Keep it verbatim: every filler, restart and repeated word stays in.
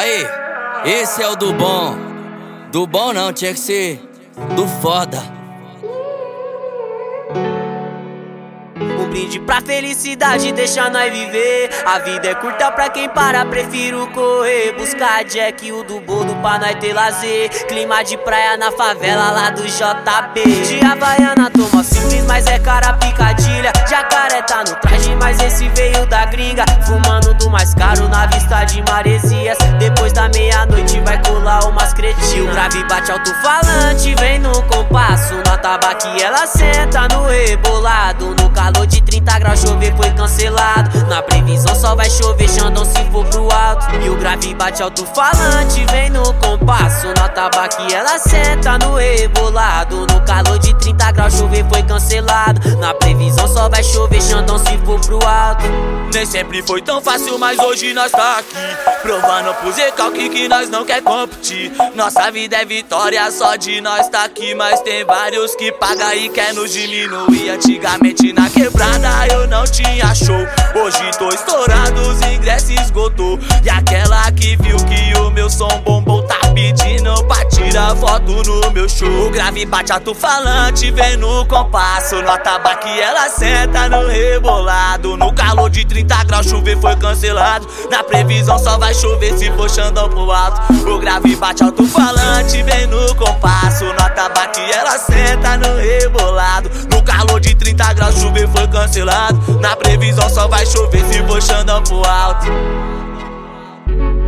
Aí, esse é o do bom. Do bom não, tinha que ser do foda. Um brinde pra felicidade, deixa nós viver. A vida é curta pra quem para, prefiro correr. Buscar Jack, o do Bodo pra nós ter lazer. Clima de praia na favela lá do J B. De Havaiana toma simples, mas é cara picadilha. Jacaré tá no traje, mas esse veio da gringa. Fumando do mais caro na vista de Maresias. Depois da meia-noite vai colar umas cretinhas. O grave bate alto-falante, vem no compasso. Na tabaque ela senta no rebolado. No calor de trinta graus, chover foi cancelado. Na previsão só vai chover, Xandão se for pro alto. E o grave bate alto-falante, vem no compasso. Na tabaque ela senta no rebolado. No calor de trinta graus, chover foi cancelado. Na previsão só vai chover, Xandão se for pro alto. Nem sempre foi tão fácil, mas hoje nós tá aqui, provando pro Zecalque que nós não quer competir. Nossa vida é vitória, só de nós tá aqui. Mas tem vários que paga e quer nos diminuir. Antigamente na quebrada eu não tinha show, hoje tô estourando, os ingressos esgotou. E aquela que viu que o meu som bombou tá pedindo pra tirar foto no meu show. O grave bate alto-falante, vem no compasso. No atabaque ela senta no rebolado. No calor de trinta graus, chover foi cancelado. Na previsão só vai chover se for Xandão pro alto. O grave bate alto-falante, vem no compasso. No atabaque ela senta no rebolado. No calor de trinta graus, chover foi cancelado. Na previsão só vai chover se for Xandão pro alto.